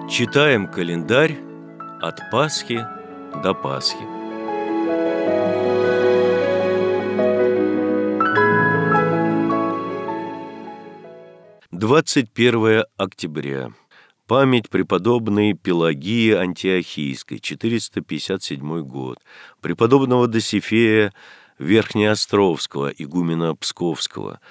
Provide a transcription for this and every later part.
Читаем календарь от Пасхи до Пасхи. Двадцать 1 октября. Память преподобной Пелагии Антиохийской, 457 год. Преподобного Досифея Верхнеостровского, игумена Псковского,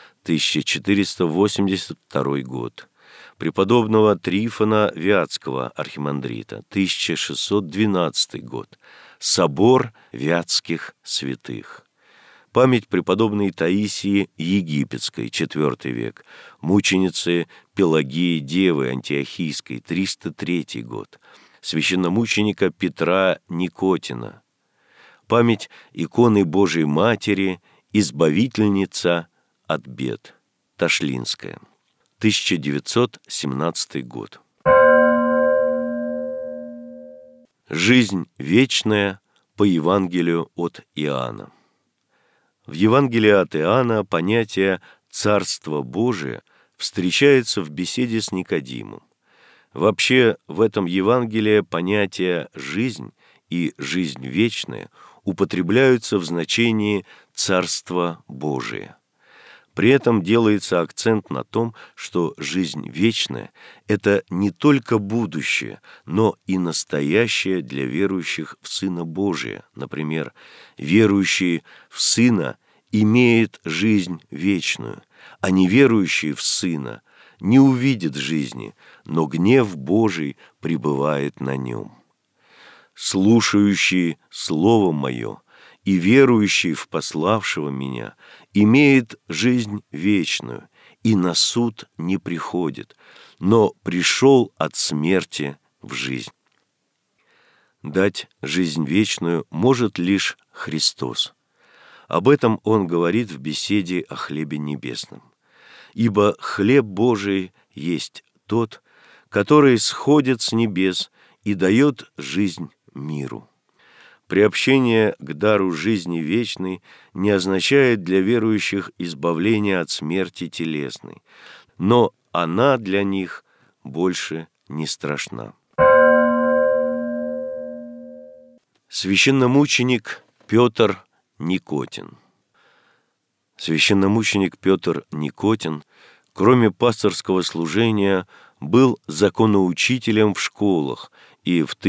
1482 год. Преподобного Трифона Вятского, архимандрита, 1612 год. Собор Вятских святых. Память преподобной Таисии Египетской, IV век, мученицы Пелагии Девы Антиохийской, 303 год. Священномученика Петра Никотина. Память иконы Божией Матери, избавительница от бед, Ташлинская, 1917 год. Жизнь вечная по Евангелию от Иоанна. В Евангелии от Иоанна понятие «Царство Божие» встречается в беседе с Никодимом. Вообще, в этом Евангелии понятия «жизнь» и «жизнь вечная» употребляются в значении «Царство Божие». При этом делается акцент на том, что жизнь вечная – это не только будущее, но и настоящее для верующих в Сына Божия. Например, верующий в Сына имеет жизнь вечную, а неверующий в Сына не увидит жизни, но гнев Божий пребывает на нем. Слушающий Слово Мое и верующий в пославшего Меня имеет жизнь вечную, и на суд не приходит, но пришел от смерти в жизнь. Дать жизнь вечную может лишь Христос. Об этом Он говорит в беседе о хлебе небесном. «Ибо хлеб Божий есть тот, который сходит с небес и дает жизнь миру». Приобщение к дару жизни вечной не означает для верующих избавление от смерти телесной, но она для них больше не страшна. Священномученик Петр Никотин. Священномученик Петр Никотин, кроме пасторского служения, был законоучителем в школах и в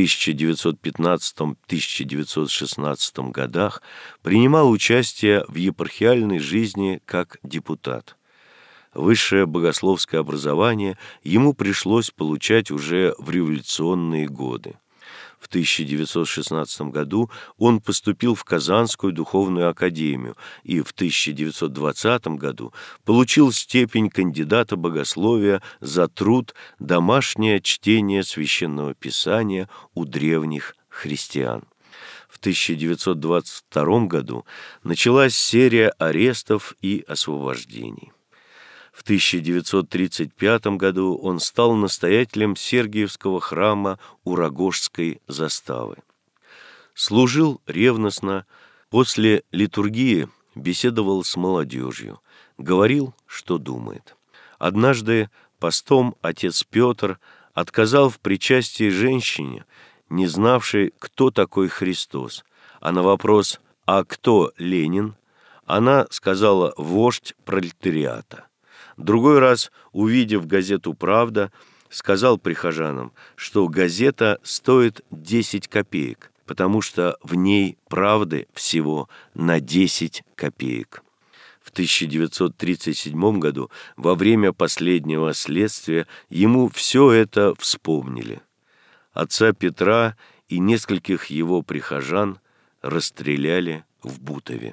1915-1916 годах принимал участие в епархиальной жизни как депутат. Высшее богословское образование ему пришлось получать уже в революционные годы. В 1916 году он поступил в Казанскую духовную академию и в 1920 году получил степень кандидата богословия за труд «Домашнее чтение священного писания у древних христиан». В 1922 году началась серия арестов и освобождений. В 1935 году он стал настоятелем Сергиевского храма у Рогожской заставы. Служил ревностно, после литургии беседовал с молодежью, говорил, что думает. Однажды постом отец Петр отказал в причастии женщине, не знавшей, кто такой Христос, а на вопрос «А кто Ленин?» она сказала «Вождь пролетариата». Другой раз, увидев газету «Правда», сказал прихожанам, что газета стоит 10 копеек, потому что в ней правды всего на 10 копеек. В 1937 году, во время последнего следствия, ему все это вспомнили. Отца Петра и нескольких его прихожан расстреляли в Бутове.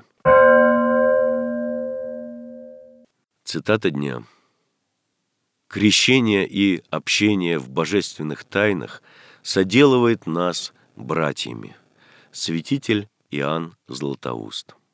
Цитата дня. «Крещение и общение в божественных тайнах соделывает нас братьями». Святитель Иоанн Златоуст.